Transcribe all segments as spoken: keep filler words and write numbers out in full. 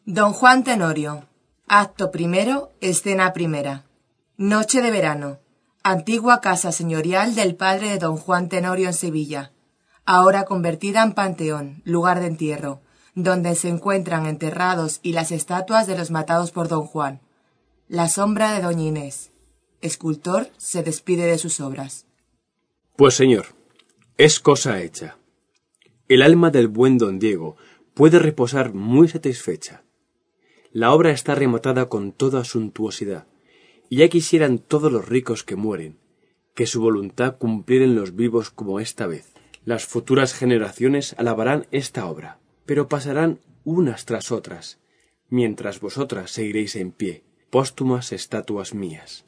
Don Juan Tenorio. Acto primero, escena primera. Noche de verano. Antigua casa señorial del padre de don Juan Tenorio en Sevilla, ahora convertida en panteón, lugar de entierro, donde se encuentran enterrados y las estatuas de los matados por don Juan. La sombra de doña Inés. Escultor se despide de sus obras. Pues señor, es cosa hecha. El alma del buen don Diego puede reposar muy satisfecha. La obra está rematada con toda suntuosidad, y ya quisieran todos los ricos que mueren, que su voluntad cumplieren los vivos como esta vez. Las futuras generaciones alabarán esta obra, pero pasarán unas tras otras, mientras vosotras seguiréis en pie, póstumas estatuas mías.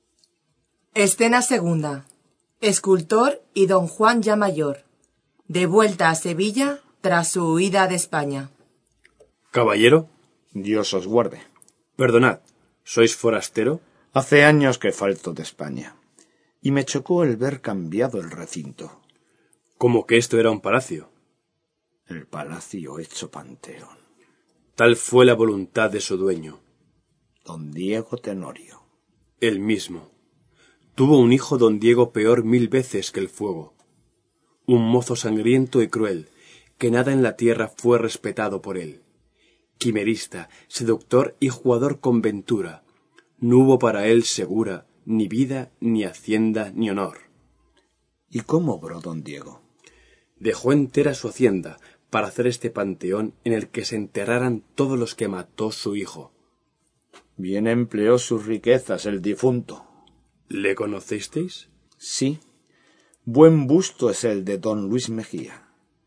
Escena segunda. Escultor y don Juan ya mayor, de vuelta a Sevilla tras su huida de España. Caballero, Dios os guarde. Perdonad, ¿sois forastero? Hace años que falto de España, y me chocó el ver cambiado el recinto. Como que esto era un palacio. El palacio hecho panteón. Tal fue la voluntad de su dueño. Don Diego Tenorio. Él mismo. Tuvo un hijo don Diego peor mil veces que el fuego. Un mozo sangriento y cruel, que nada en la tierra fue respetado por él. Quimerista, seductor y jugador con ventura. No hubo para él segura ni vida, ni hacienda, ni honor. ¿Y cómo obró don Diego? Dejó entera su hacienda para hacer este panteón en el que se enterraran todos los que mató su hijo. Bien empleó sus riquezas el difunto. ¿Le conocisteis? Sí. Buen busto es el de don Luis Mejía.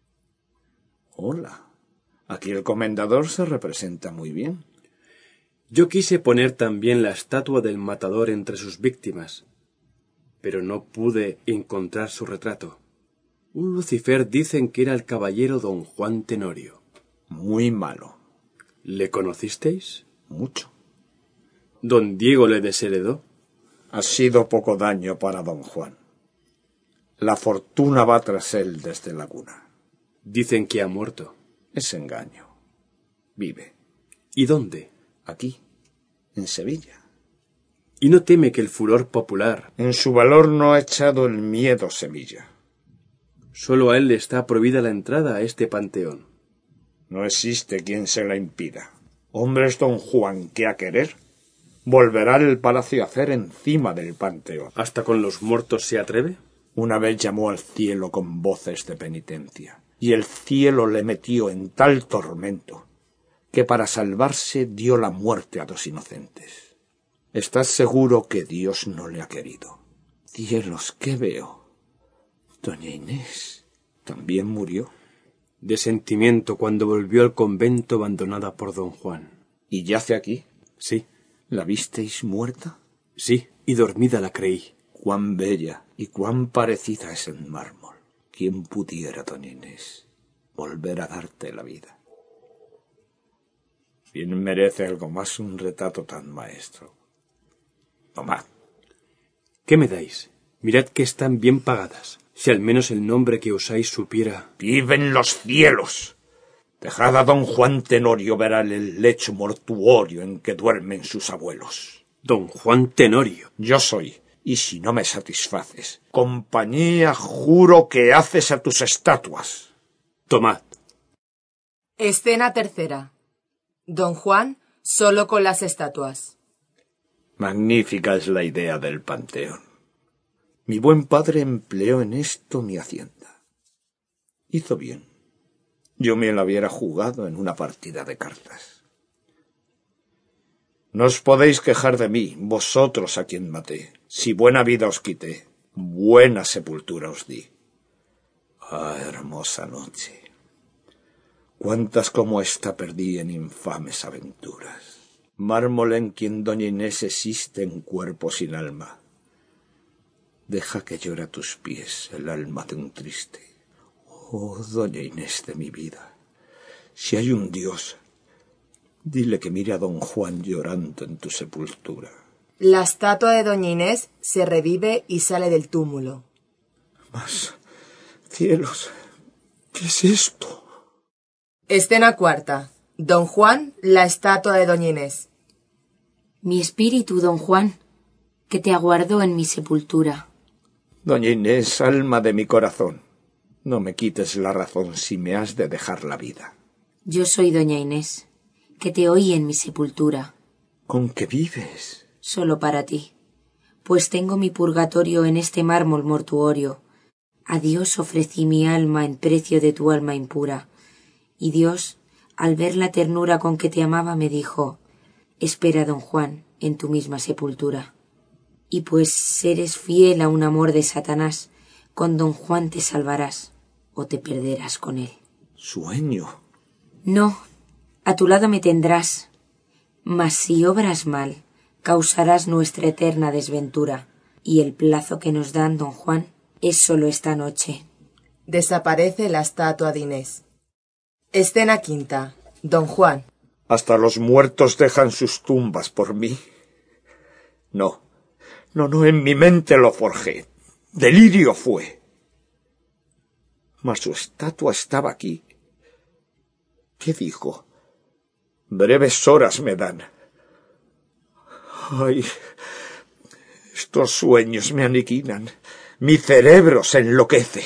Hola. Aquí el comendador se representa muy bien. Yo quise poner también la estatua del matador entre sus víctimas, pero no pude encontrar su retrato. Un Lucifer dicen que era el caballero don Juan Tenorio. Muy malo. ¿Le conocisteis? Mucho. ¿Don Diego le desheredó? Ha sido poco daño para don Juan. La fortuna va tras él desde Laguna. Dicen que ha muerto. Es engaño. Vive. ¿Y dónde? Aquí, en Sevilla. ¿Y no teme que el furor popular... En su valor no ha echado el miedo Sevilla. Solo a él le está prohibida la entrada a este panteón. No existe quien se la impida. Hombre es don Juan que a querer volverá el palacio a hacer encima del panteón. ¿Hasta con los muertos se atreve? Una vez llamó al cielo con voces de penitencia, y el cielo le metió en tal tormento que para salvarse dio la muerte a dos inocentes. ¿Estás seguro que Dios no le ha querido? Cielos, ¿qué veo? Doña Inés también murió. De sentimiento cuando volvió al convento abandonada por don Juan. ¿Y yace aquí? Sí. ¿La visteis muerta? Sí, y dormida la creí. Cuán bella y cuán parecida es en mármol. ¿Quién pudiera, doña Inés, volver a darte la vida? Bien merece algo más un retrato tan maestro. Tomad. ¿Qué me dais? Mirad que están bien pagadas. Si al menos el nombre que usáis supiera... ¡Viven los cielos! Dejad a don Juan Tenorio ver el lecho mortuorio en que duermen sus abuelos. Don Juan Tenorio. Yo soy, y si no me satisfaces, compañía juro que haces a tus estatuas. Tomad. Escena tercera. Don Juan solo con las estatuas. Magnífica es la idea del panteón. Mi buen padre empleó en esto mi hacienda. Hizo bien. Yo me la hubiera jugado en una partida de cartas. No os podéis quejar de mí, vosotros a quien maté. Si buena vida os quité, buena sepultura os di. Ah, hermosa noche. Cuántas como esta perdí en infames aventuras. Mármol en quien doña Inés existe en cuerpo sin alma. Deja que llore a tus pies el alma de un triste. Oh, doña Inés de mi vida, si hay un Dios, dile que mire a don Juan llorando en tu sepultura. La estatua de doña Inés se revive y sale del túmulo. Mas, cielos, ¿qué es esto? Escena cuarta. Don Juan, la estatua de doña Inés. Mi espíritu, don Juan, que te aguardo en mi sepultura. Doña Inés, alma de mi corazón, no me quites la razón si me has de dejar la vida. Yo soy doña Inés, que te oí en mi sepultura. ¿Con qué vives? Solo para ti, pues tengo mi purgatorio en este mármol mortuorio. A Dios ofrecí mi alma en precio de tu alma impura. Y Dios, al ver la ternura con que te amaba, me dijo: espera, don Juan, en tu misma sepultura. Y pues eres fiel a un amor de Satanás, con don Juan te salvarás, o te perderás con él. Sueño. No, a tu lado me tendrás, mas si obras mal, causarás nuestra eterna desventura, y el plazo que nos dan, don Juan, es solo esta noche. Desaparece la estatua de Inés. Escena quinta. Don Juan. ¿Hasta los muertos dejan sus tumbas por mí? No, no, no, en mi mente lo forjé. Delirio fue. Mas su estatua estaba aquí. ¿Qué dijo? Breves horas me dan. Ay, estos sueños me aniquilan. Mi cerebro se enloquece.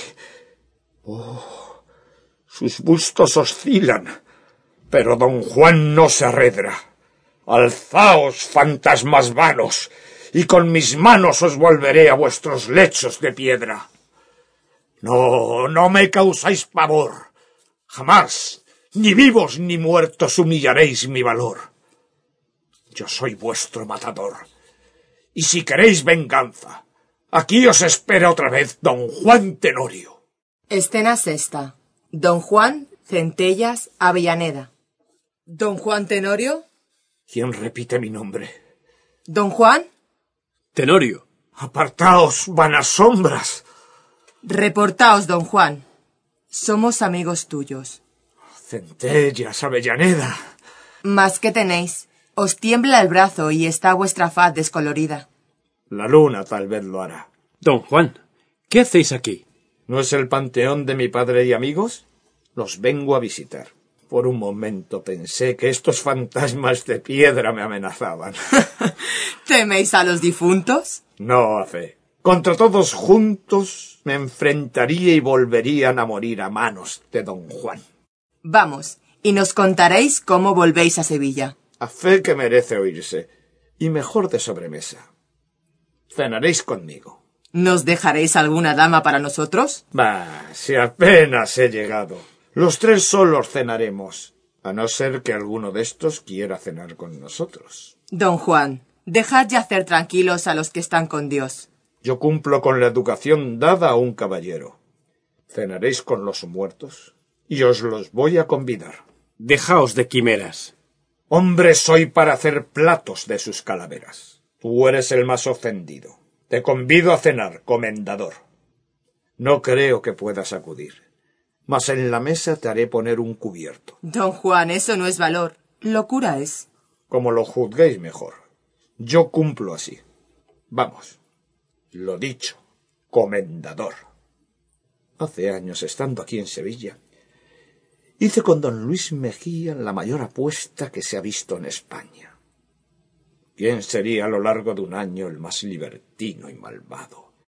Oh, sus bustos oscilan, pero don Juan no se arredra. Alzaos, fantasmas vanos, y con mis manos os volveré a vuestros lechos de piedra. No, no me causáis pavor. Jamás, ni vivos ni muertos, humillaréis mi valor. Yo soy vuestro matador, y si queréis venganza, aquí os espera otra vez don Juan Tenorio. Escena sexta. Don Juan, Centellas, Avellaneda. ¿Don Juan Tenorio? ¿Quién repite mi nombre? ¿Don Juan? Tenorio. Apartaos, vanas sombras. Reportaos, don Juan. Somos amigos tuyos. Centellas, Avellaneda. ¿Más qué tenéis? Os tiembla el brazo y está vuestra faz descolorida. La luna tal vez lo hará. Don Juan, ¿qué hacéis aquí? ¿No es el panteón de mi padre y amigos? Los vengo a visitar. Por un momento pensé que estos fantasmas de piedra me amenazaban. ¿Teméis a los difuntos? No, a fe. Contra todos juntos me enfrentaría y volverían a morir a manos de don Juan. Vamos, y nos contaréis cómo volvéis a Sevilla. A fe que merece oírse, y mejor de sobremesa. Cenaréis conmigo. ¿Nos dejaréis alguna dama para nosotros? Bah, si apenas he llegado. Los tres solos cenaremos, a no ser que alguno de estos quiera cenar con nosotros. Don Juan, dejad ya hacer tranquilos a los que están con Dios. Yo cumplo con la educación dada a un caballero. Cenaréis con los muertos, y os los voy a convidar. Dejaos de quimeras. Hombre soy para hacer platos de sus calaveras. Tú eres el más ofendido. Te convido a cenar, comendador. No creo que puedas acudir, mas en la mesa te haré poner un cubierto. Don Juan, eso no es valor. Locura es. Como lo juzguéis mejor. Yo cumplo así. Vamos. Lo dicho, comendador. Hace años, estando aquí en Sevilla, hice con don Luis Mejía la mayor apuesta que se ha visto en España. ¿Quién sería a lo largo de un año el más libertino y malvado?